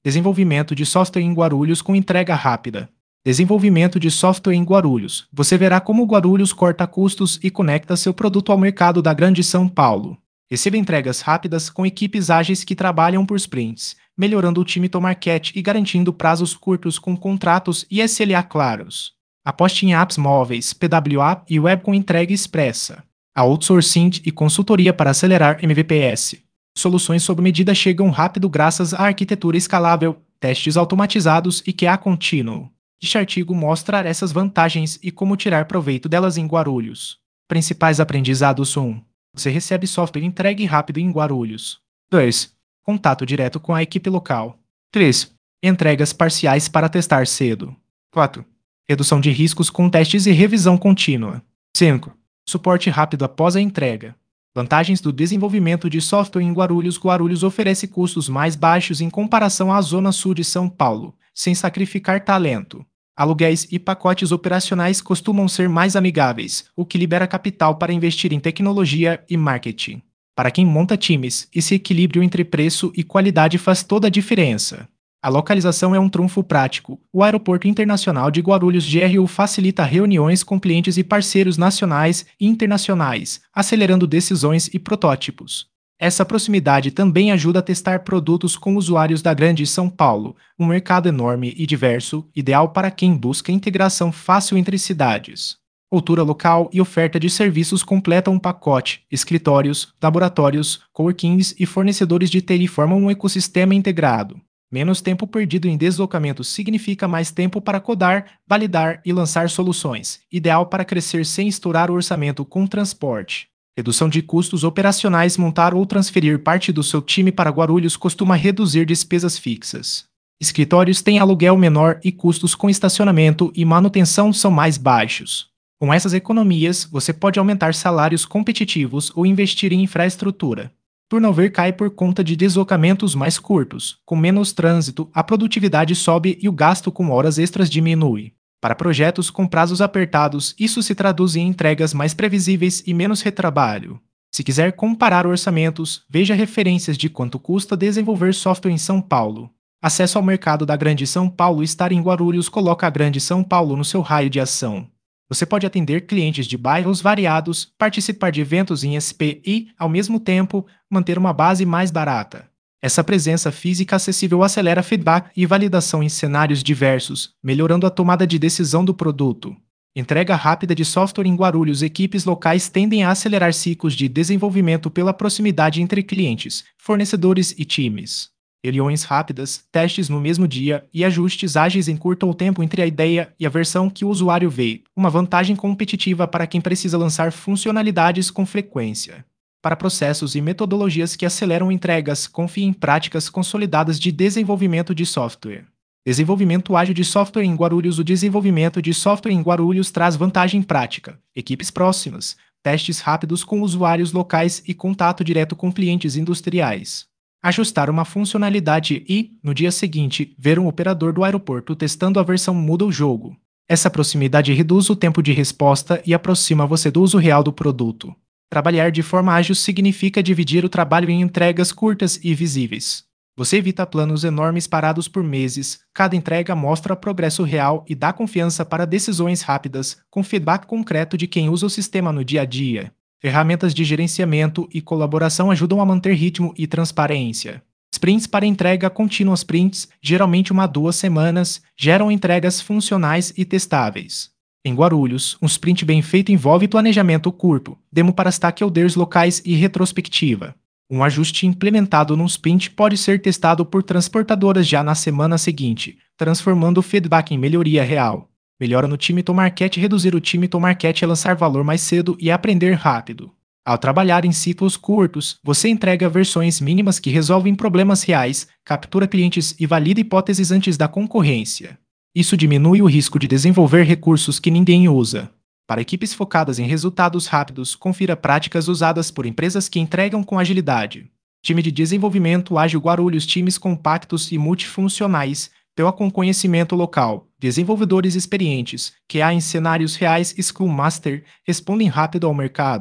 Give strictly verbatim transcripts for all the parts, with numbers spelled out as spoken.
Desenvolvimento de software em Guarulhos com entrega rápida. Desenvolvimento de software em Guarulhos. Você verá como Guarulhos corta custos e conecta seu produto ao mercado da Grande São Paulo. Receba entregas rápidas com equipes ágeis que trabalham por sprints, melhorando o time to market e garantindo prazos curtos com contratos e S L A claros. Aposte em apps móveis, P W A e web com entrega expressa. A outsourcing e consultoria para acelerar M V P S. Soluções sob medida chegam rápido graças à arquitetura escalável, testes automatizados e Q A contínuo. Este artigo mostra essas vantagens e como tirar proveito delas em Guarulhos. Principais aprendizados: um. Você recebe software entregue rápido em Guarulhos. dois. Contato direto com a equipe local. três. Entregas parciais para testar cedo. quatro. Redução de riscos com testes e revisão contínua. cinco. Suporte rápido após a entrega. Vantagens do desenvolvimento de software em Guarulhos. Guarulhos oferece custos mais baixos em comparação à zona sul de São Paulo, sem sacrificar talento. Aluguéis e pacotes operacionais costumam ser mais amigáveis, o que libera capital para investir em tecnologia e marketing. Para quem monta times, esse equilíbrio entre preço e qualidade faz toda a diferença. A localização é um trunfo prático. O Aeroporto Internacional de Guarulhos G R U facilita reuniões com clientes e parceiros nacionais e internacionais, acelerando decisões e protótipos. Essa proximidade também ajuda a testar produtos com usuários da Grande São Paulo, um mercado enorme e diverso, ideal para quem busca integração fácil entre cidades. Cultura local e oferta de serviços completam um pacote. Escritórios, laboratórios, coworkings e fornecedores de T I formam um ecossistema integrado. Menos tempo perdido em deslocamento significa mais tempo para codar, validar e lançar soluções, ideal para crescer sem estourar o orçamento com transporte. Redução de custos operacionais. Montar ou transferir parte do seu time para Guarulhos costuma reduzir despesas fixas. Escritórios têm aluguel menor e custos com estacionamento e manutenção são mais baixos. Com essas economias, você pode aumentar salários competitivos ou investir em infraestrutura. Turnover cai por conta de deslocamentos mais curtos. Com menos trânsito, a produtividade sobe e o gasto com horas extras diminui. Para projetos com prazos apertados, isso se traduz em entregas mais previsíveis e menos retrabalho. Se quiser comparar orçamentos, veja referências de quanto custa desenvolver software em São Paulo. Acesso ao mercado da Grande São Paulo. Estar em Guarulhos coloca a Grande São Paulo no seu raio de ação. Você pode atender clientes de bairros variados, participar de eventos em S P e, ao mesmo tempo, manter uma base mais barata. Essa presença física acessível acelera feedback e validação em cenários diversos, melhorando a tomada de decisão do produto. Entrega rápida de software em Guarulhos. Equipes locais tendem a acelerar ciclos de desenvolvimento pela proximidade entre clientes, fornecedores e times. Reuniões rápidas, testes no mesmo dia e ajustes ágeis encurtam o tempo entre a ideia e a versão que o usuário vê, uma vantagem competitiva para quem precisa lançar funcionalidades com frequência. Para processos e metodologias que aceleram entregas, confie em práticas consolidadas de desenvolvimento de software. Desenvolvimento ágil de software em Guarulhos. O desenvolvimento de software em Guarulhos traz vantagem prática, equipes próximas, testes rápidos com usuários locais e contato direto com clientes industriais. Ajustar uma funcionalidade e, no dia seguinte, ver um operador do aeroporto testando a versão muda o jogo. Essa proximidade reduz o tempo de resposta e aproxima você do uso real do produto. Trabalhar de forma ágil significa dividir o trabalho em entregas curtas e visíveis. Você evita planos enormes parados por meses, cada entrega mostra progresso real e dá confiança para decisões rápidas, com feedback concreto de quem usa o sistema no dia a dia. Ferramentas de gerenciamento e colaboração ajudam a manter ritmo e transparência. Sprints para entrega contínua. Sprints, geralmente uma a duas semanas, geram entregas funcionais e testáveis. Em Guarulhos, um sprint bem feito envolve planejamento curto, demo para stakeholders locais e retrospectiva. Um ajuste implementado num sprint pode ser testado por transportadoras já na semana seguinte, transformando o feedback em melhoria real. Melhora no time to market. Reduzir o time to market é lançar valor mais cedo e aprender rápido. Ao trabalhar em ciclos curtos, você entrega versões mínimas que resolvem problemas reais, captura clientes e valida hipóteses antes da concorrência. Isso diminui o risco de desenvolver recursos que ninguém usa. Para equipes focadas em resultados rápidos, confira práticas usadas por empresas que entregam com agilidade. Time de desenvolvimento ágil Guarulhos. Times compactos e multifuncionais, P O com conhecimento local, desenvolvedores experientes, Q A em cenários reais e Scrum Master, respondem rápido ao mercado.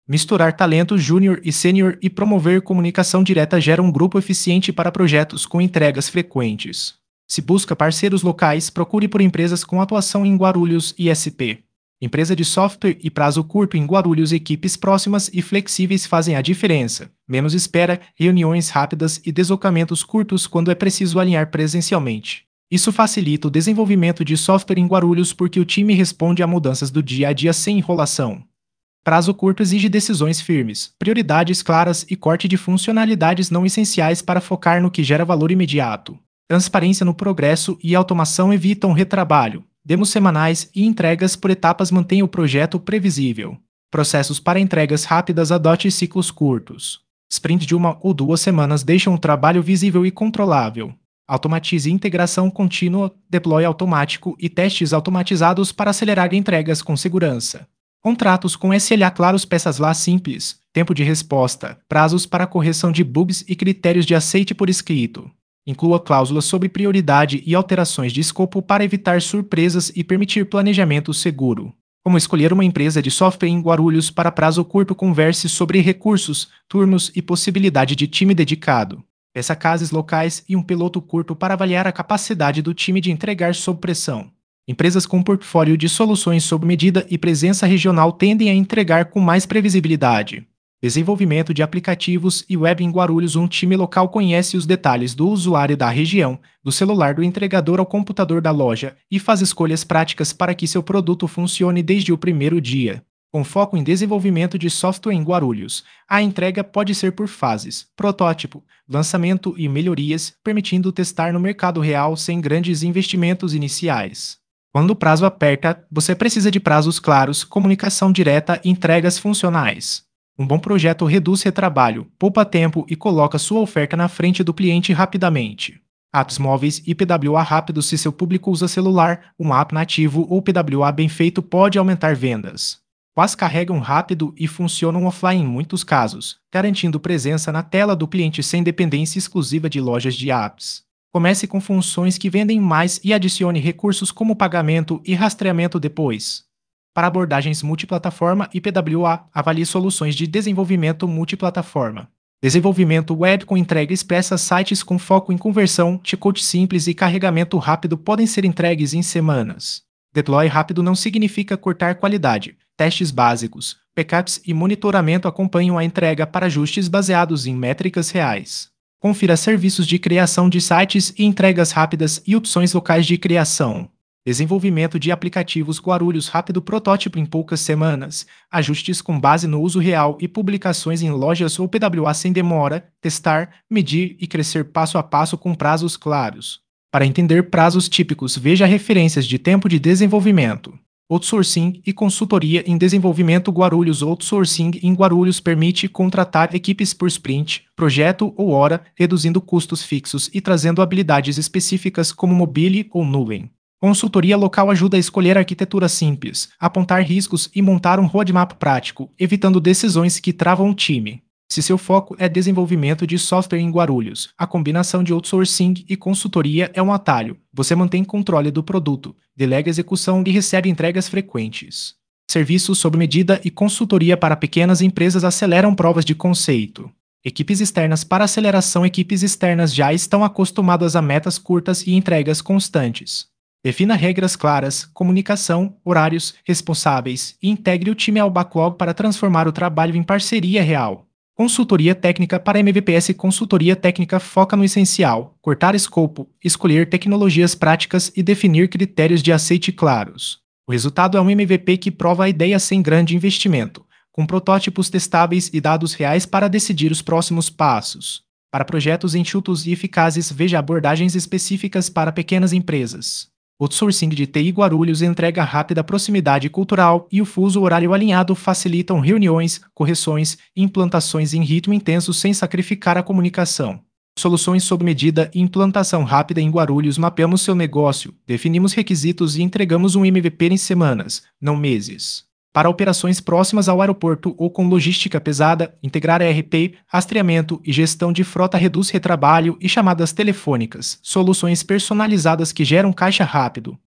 Misturar talento júnior e sênior e promover comunicação direta gera um grupo eficiente para projetos com entregas frequentes. Se busca parceiros locais, procure por empresas com atuação em Guarulhos e S P. Empresa de software e prazo curto em Guarulhos, equipes próximas e flexíveis fazem a diferença. Menos espera, reuniões rápidas e deslocamentos curtos quando é preciso alinhar presencialmente. Isso facilita o desenvolvimento de software em Guarulhos porque o time responde a mudanças do dia a dia sem enrolação. Prazo curto exige decisões firmes, prioridades claras e corte de funcionalidades não essenciais para focar no que gera valor imediato. Transparência no progresso e automação evitam retrabalho. Demos semanais e entregas por etapas mantêm o projeto previsível. Processos para entregas rápidas, adote ciclos curtos. Sprint de uma ou duas semanas deixam o trabalho visível e controlável. Automatize integração contínua, deploy automático e testes automatizados para acelerar entregas com segurança. Contratos com S L A claros, peças lá simples, tempo de resposta, prazos para correção de bugs e critérios de aceite por escrito. Inclua cláusulas sobre prioridade e alterações de escopo para evitar surpresas e permitir planejamento seguro. Como escolher uma empresa de software em Guarulhos para prazo curto? Converse sobre recursos, turnos e possibilidade de time dedicado. Peça cases locais e um piloto curto para avaliar a capacidade do time de entregar sob pressão. Empresas com portfólio de soluções sob medida e presença regional tendem a entregar com mais previsibilidade. Desenvolvimento de aplicativos e web em Guarulhos. Um time local conhece os detalhes do usuário da região, do celular do entregador ao computador da loja, e faz escolhas práticas para que seu produto funcione desde o primeiro dia. Com foco em desenvolvimento de software em Guarulhos, a entrega pode ser por fases: protótipo, lançamento e melhorias, permitindo testar no mercado real sem grandes investimentos iniciais. Quando o prazo aperta, você precisa de prazos claros, comunicação direta e entregas funcionais. Um bom projeto reduz retrabalho, poupa tempo e coloca sua oferta na frente do cliente rapidamente. Apps móveis e P W A rápido. Se seu público usa celular, um app nativo ou P W A bem feito pode aumentar vendas. Quais carregam rápido e funcionam offline em muitos casos, garantindo presença na tela do cliente sem dependência exclusiva de lojas de apps. Comece com funções que vendem mais e adicione recursos como pagamento e rastreamento depois. Para abordagens multiplataforma e P W A, avalie soluções de desenvolvimento multiplataforma. Desenvolvimento web com entrega expressa. Sites com foco em conversão, checkout simples e carregamento rápido podem ser entregues em semanas. Deploy rápido não significa cortar qualidade. Testes básicos, backups e monitoramento acompanham a entrega para ajustes baseados em métricas reais. Confira serviços de criação de sites e entregas rápidas e opções locais de criação. Desenvolvimento de aplicativos Guarulhos rápido. Protótipo em poucas semanas. Ajustes com base no uso real e publicações em lojas ou P W A sem demora. Testar, medir e crescer passo a passo com prazos claros. Para entender prazos típicos, veja referências de tempo de desenvolvimento. Outsourcing e consultoria em desenvolvimento. Guarulhos. Outsourcing em Guarulhos permite contratar equipes por sprint, projeto ou hora, reduzindo custos fixos e trazendo habilidades específicas como mobile ou nuvem. Consultoria local ajuda a escolher arquitetura simples, apontar riscos e montar um roadmap prático, evitando decisões que travam o time. Se seu foco é desenvolvimento de software em Guarulhos, a combinação de outsourcing e consultoria é um atalho. Você mantém controle do produto, delega execução e recebe entregas frequentes. Serviços sob medida e consultoria para pequenas empresas aceleram provas de conceito. Equipes externas para aceleração. Equipes externas já estão acostumadas a metas curtas e entregas constantes. Defina regras claras, comunicação, horários, responsáveis e integre o time ao backlog para transformar o trabalho em parceria real. Consultoria técnica para M V P S. Consultoria técnica foca no essencial, cortar escopo, escolher tecnologias práticas e definir critérios de aceite claros. O resultado é um M V P que prova a ideia sem grande investimento, com protótipos testáveis e dados reais para decidir os próximos passos. Para projetos enxutos e eficazes, veja abordagens específicas para pequenas empresas. Outsourcing de T I. Guarulhos. Entrega rápida, proximidade cultural e o fuso horário alinhado facilitam reuniões, correções e implantações em ritmo intenso sem sacrificar a comunicação. Soluções sob medida e implantação rápida em Guarulhos. Mapeamos seu negócio, definimos requisitos e entregamos um M V P em semanas, não meses. Para operações próximas ao aeroporto ou com logística pesada, integrar E R P, rastreamento e gestão de frota reduz retrabalho e chamadas telefônicas, soluções personalizadas que geram caixa rápido.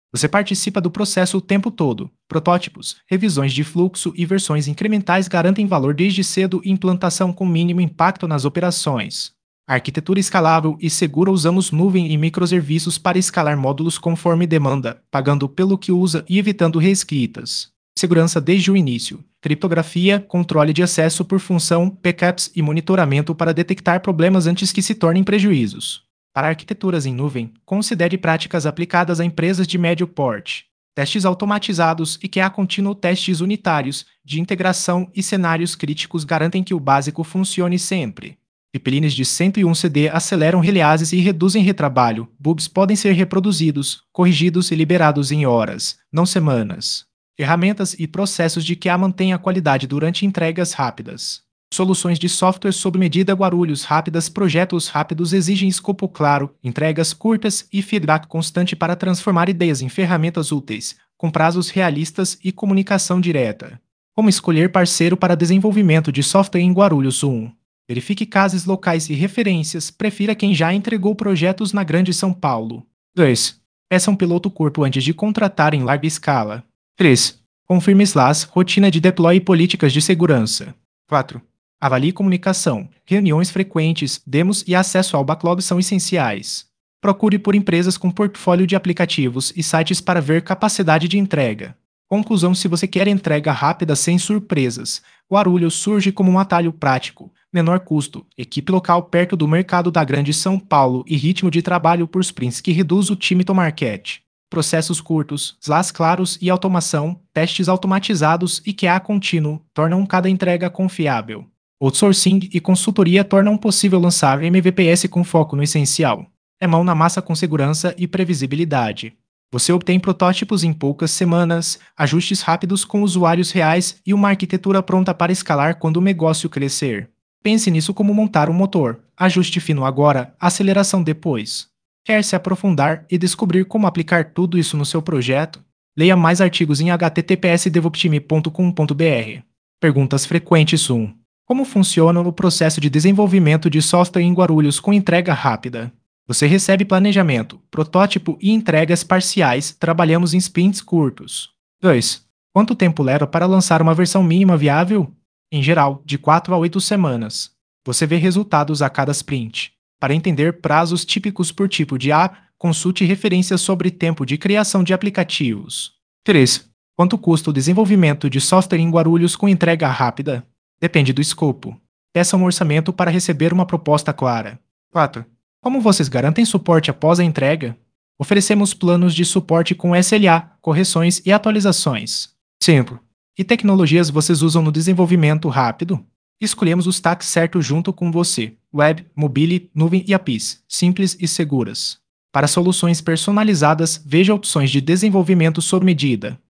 Você participa do processo o tempo todo. Protótipos, revisões de fluxo e versões incrementais garantem valor desde cedo e implantação com mínimo impacto nas operações. A arquitetura escalável e segura usamos nuvem e microserviços para escalar módulos conforme demanda, pagando pelo que usa e evitando reescritas. Segurança desde o início. Criptografia, controle de acesso por função, backups e monitoramento para detectar problemas antes que se tornem prejuízos. Para arquiteturas em nuvem, considere práticas aplicadas a empresas de médio porte. Testes automatizados e Q A contínuo testes unitários, de integração e cenários críticos garantem que o básico funcione sempre. Pipelines de cento e um C D aceleram releases e reduzem retrabalho. Bugs podem ser reproduzidos, corrigidos e liberados em horas, não semanas. Ferramentas e processos de Q A mantêm a qualidade durante entregas rápidas. Soluções de software sob medida Guarulhos rápidas. Projetos rápidos exigem escopo claro, entregas curtas e feedback constante para transformar ideias em ferramentas úteis, com prazos realistas e comunicação direta. Como escolher parceiro para desenvolvimento de software em Guarulhos? um. Verifique casos locais e referências. Prefira quem já entregou projetos na Grande São Paulo. dois. Peça um piloto curto antes de contratar em larga escala. três. Confirme S L A S, rotina de deploy e políticas de segurança. quatro. Avalie comunicação. Reuniões frequentes, demos e acesso ao backlog são essenciais. Procure por empresas com portfólio de aplicativos e sites para ver capacidade de entrega. Conclusão: se você quer entrega rápida sem surpresas, Guarulhos surge como um atalho prático, menor custo, equipe local perto do mercado da Grande São Paulo e ritmo de trabalho por sprints que reduz o time to market. Processos curtos, S L A S claros e automação, testes automatizados e Q A contínuo tornam cada entrega confiável. Outsourcing e consultoria tornam possível lançar M V P S com foco no essencial. É mão na massa com segurança e previsibilidade. Você obtém protótipos em poucas semanas, ajustes rápidos com usuários reais e uma arquitetura pronta para escalar quando o negócio crescer. Pense nisso como montar um motor. Ajuste fino agora, aceleração depois. Quer se aprofundar e descobrir como aplicar tudo isso no seu projeto? Leia mais artigos em h t t p s devoptime ponto com ponto b r. Perguntas frequentes. um. Como funciona o processo de desenvolvimento de software em Guarulhos com entrega rápida? Você recebe planejamento, protótipo e entregas parciais. Trabalhamos em sprints curtos. dois. Quanto tempo leva para lançar uma versão mínima viável? Em geral, de quatro a oito semanas. Você vê resultados a cada sprint. Para entender prazos típicos por tipo de A, consulte referências sobre tempo de criação de aplicativos. três. Quanto custa o desenvolvimento de software em Guarulhos com entrega rápida? Depende do escopo. Peça um orçamento para receber uma proposta clara. quatro. Como vocês garantem suporte após a entrega? Oferecemos planos de suporte com S L A, correções e atualizações. cinco. Que tecnologias vocês usam no desenvolvimento rápido? Escolhemos o stack certo junto com você: web, mobile, nuvem e A P Is, simples e seguras. Para soluções personalizadas, veja opções de desenvolvimento sob medida.